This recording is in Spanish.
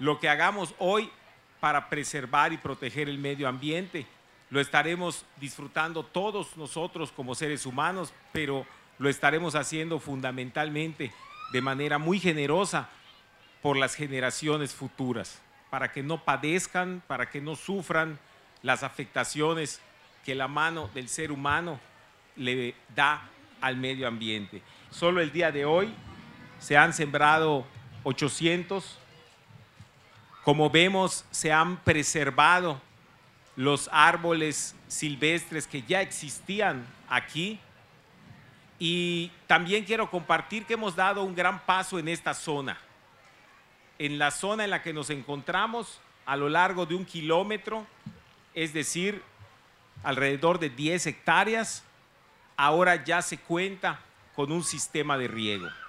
Lo que hagamos hoy para preservar y proteger el medio ambiente, lo estaremos disfrutando todos nosotros como seres humanos, pero lo estaremos haciendo fundamentalmente de manera muy generosa por las generaciones futuras, para que no padezcan, para que no sufran las afectaciones que la mano del ser humano le da al medio ambiente. Solo el día de hoy se han sembrado 800. Como vemos, se han preservado los árboles silvestres que ya existían aquí. Y también quiero compartir que hemos dado un gran paso en esta zona. En la zona en la que nos encontramos, a lo largo de 1 kilómetro, es decir, alrededor de 10 hectáreas, ahora ya se cuenta con un sistema de riego.